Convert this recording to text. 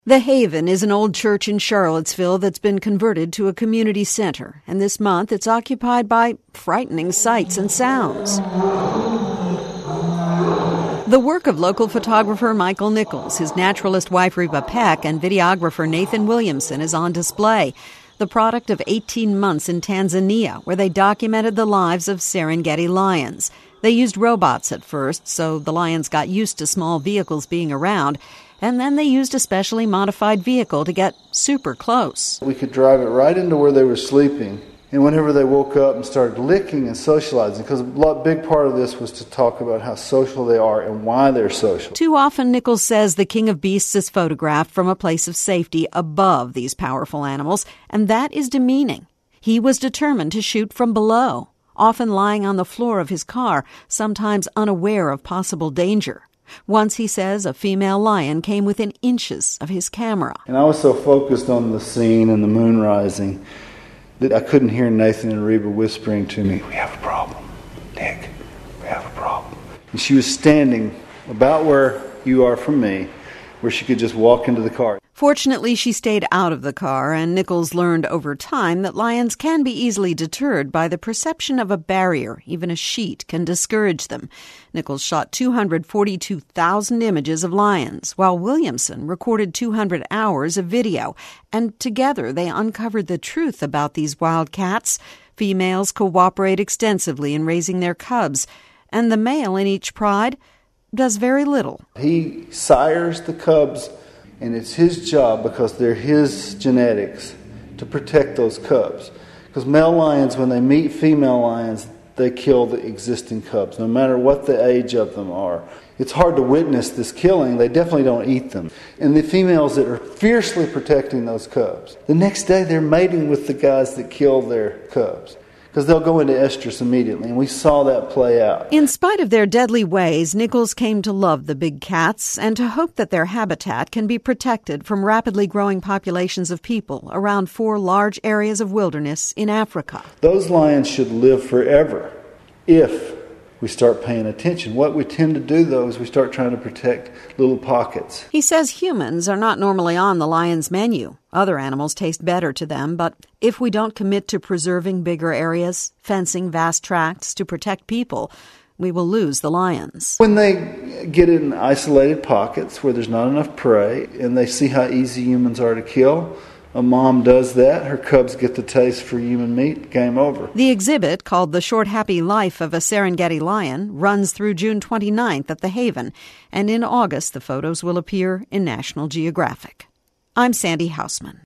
The Haven is an old church in Charlottesville that's been converted to a community center, and this month it's occupied by frightening sights and sounds. The work of local photographer Michael Nichols, his naturalist wife Reba Peck, and videographer Nathan Williamson is on display. The product of 18 months in Tanzania, where they documented the lives of Serengeti lions. They used robots at first, so the lions got used to small vehicles being around, and then they used a specially modified vehicle to get super close. We could drive it right into where they were sleeping, and whenever they woke up and started licking and socializing, because a big part of this was to talk about how social they are and why they're social. Too often, Nichols says the king of beasts is photographed from a place of safety above these powerful animals, and that is demeaning. He was determined to shoot from below, often lying on the floor of his car, sometimes unaware of possible danger. Once, he says, a female lion came within inches of his camera. And I was so focused on the scene and the moon rising that I couldn't hear Nathan and Reba whispering to me, "We have a problem, Nick, we have a problem." And she was standing about where you are from me, where she could just walk into the car. Fortunately, she stayed out of the car, and Nichols learned over time that lions can be easily deterred by the perception of a barrier. Even a sheet can discourage them. Nichols shot 242,000 images of lions, while Williamson recorded 200 hours of video. And together they uncovered the truth about these wild cats. Females cooperate extensively in raising their cubs, and the male in each pride does very little. He sires the cubs, and it's his job, because they're his genetics, to protect those cubs. Because male lions, when they meet female lions, they kill the existing cubs, no matter what the age of them are. It's hard to witness this killing. They definitely don't eat them. And the females that are fiercely protecting those cubs, the next day they're mating with the guys that kill their cubs, because they'll go into estrus immediately, and we saw that play out. In spite of their deadly ways, Nichols came to love the big cats and to hope that their habitat can be protected from rapidly growing populations of people around 4 large areas of wilderness in Africa. Those lions should live forever if we start paying attention. What we tend to do, though, is we start trying to protect little pockets. He says humans are not normally on the lion's menu. Other animals taste better to them, but if we don't commit to preserving bigger areas, fencing vast tracts to protect people, we will lose the lions. When they get in isolated pockets where there's not enough prey, and they see how easy humans are to kill, a mom does that, her cubs get the taste for human meat, game over. The exhibit, called The Short Happy Life of a Serengeti Lion, runs through June 29th at the Haven, and in August the photos will appear in National Geographic. I'm Sandy Hausman.